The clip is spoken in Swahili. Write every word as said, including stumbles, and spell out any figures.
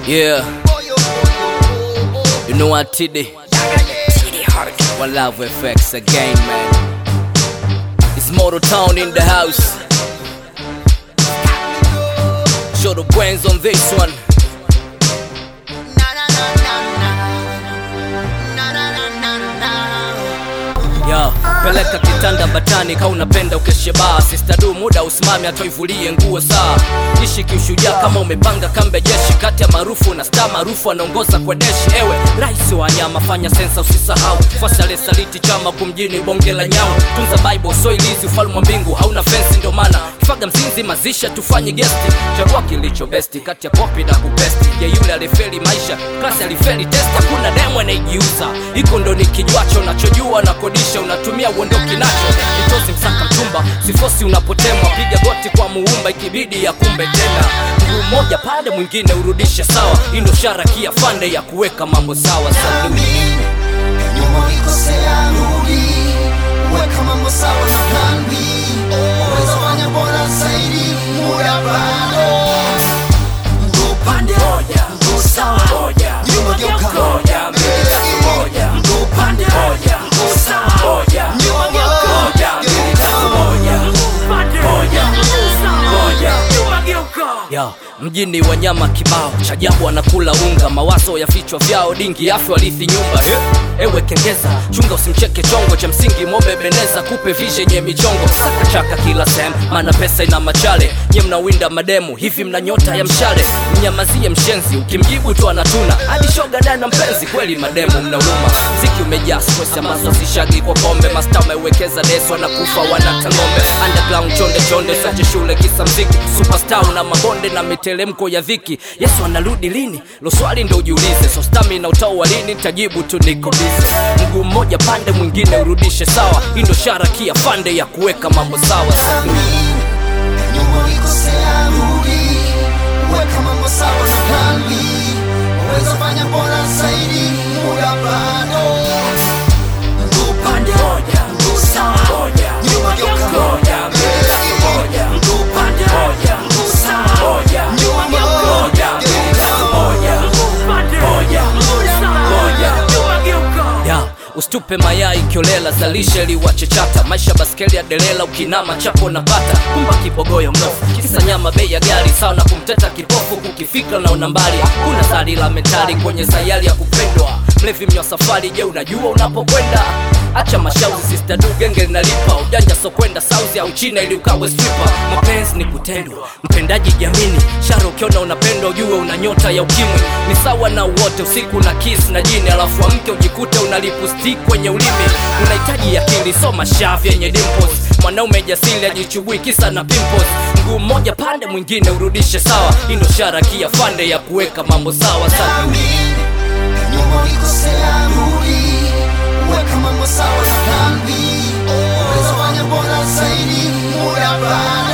Yeah, you know what, T D? One Love F X again, man. It's Motor Town in the house. Show the brains on this one. Yo, peleka kitanda batani kama unapenda ukeshe bar. Sister du muda usimame atoivulie nguo saa. Ishi kiushujaa kama umepanga kambe jeshi. Kati ya maarufu na star maarufu anaongoza kwa deshi. Ewe, rais wa nyama fanya sensa usisahau. Fasa le saliti chama kumjini bonge la nyao. Tunza Bible so ilizi ufalme wa mbingu hauna fence ndo maana. Kifaga mzinzi mazisha tufanye guesti. Chagua kilicho besti kati ya copy na kupesti. Ya yule alifeli maisha, klasi alifeli test. Hakuna demo anaijiuza. Iko ndo nikijuacho nachojua na kodisha. Unatumia uondoki nacho. Nitosi msaka mtumba, sifosi unapotemwa. Piga goti kwa muumba ikibidi ya kumbe tena. Mguu mmoja pande mwingine urudishe sawa. Ino shara kia fande ya kuweka mambo sawa. Salumi nyuma ikosea rudi, weka mambo sawa na plan B. Uweza fanya bora zaidi, muda bado. Mguu pande moja, mguu sawa moja. Nyuma geuka moja, mbele tatu moja. Mguu pande moja, mguu sawa moja. Nyuma geuka moja, mbele tatu moja. Mguu pande moja, mguu sawa moja. Nyuma geuka. Yo, mjini wanyama kibao, chajabu wanakula unga. Mawazo ya vichwa vyao dingi afi walithi nyumba. He? Ewe kengeza, chunga usimcheke chongo. Cha msingi mombe beneza, kupe vishe nye michongo. Saka chaka kila sem, mana pesa ina machale. Nye mnawinda mademu, hivi mna nyota ya mshale. Mnyamazie mshenzi, ukimjibu tu anatuna. Hadi shoga dana mpenzi, kweli mademu mnauma. Mziki umejaa stress ambazo zishagi kwa pombe. Masta umewekeza deso, wanakufa wanatangombe. Underground chonde chonde, sache shule kisa mziki. Superstar una mabonde na mitelemko ya dhiki. Yesu analudi lini? Lo swali ndo ujiulize. So stamina utaua lini? Tajibu tu niko busy. Mguu mmoja pande mwingine urudishe sawa. Indo shara kia fande ya kuweka mambo sawa. Nyuma ikosea rudi, weka mambo sawa na plan B. Uweza fanya bora zaidi, muda bado. Mguu pande moja, mguu sawa moja. Nyuma geuka moja, mbele tatu moja. Mguu pande moja, mguu sawa moja. Nyuma geuka moja, mbele tatu moja. Mguu pande moja, mguu sawa moja. Nyuma geuka. Ya, usitupe mayai kiolela zalishe liwache chata. Maisha baskeli ya delela ukinama chapo na bata. Kumba kibogoyo mnofu, kisa nyama bei ya gari. Sawa na kumteta kipofu kukifika na unambali. Kuna zari la metali kwenye sayali ya kupendwa. Mlevi mnywa safari, je unajua unapokwenda? Acha mashauzi sister du genge linalipa. Ujanja so kwenda Saudi au China ili ukawe stripper. Mapenzi ni kutendwa, mpendaji jamini. Sharo ukiona unapendwa ujue una nyota ya ukimwi. Ni sawa na uwote usiku na kiss na jini. Alafu amke ujikute unalipustik kwenye ulimi. Unahitaji akili soma shafi yenye dimples. Mwanaume jasili ajichubui kisa na pimples. Mguu mmoja pande mwingine urudishe sawa. Ino shara kia fande ya kuweka mambo sawa. Salumi nyuma ikosea rudi, weka mambo sawa na plan B. Uweza fanya bora zaidi, muda bado.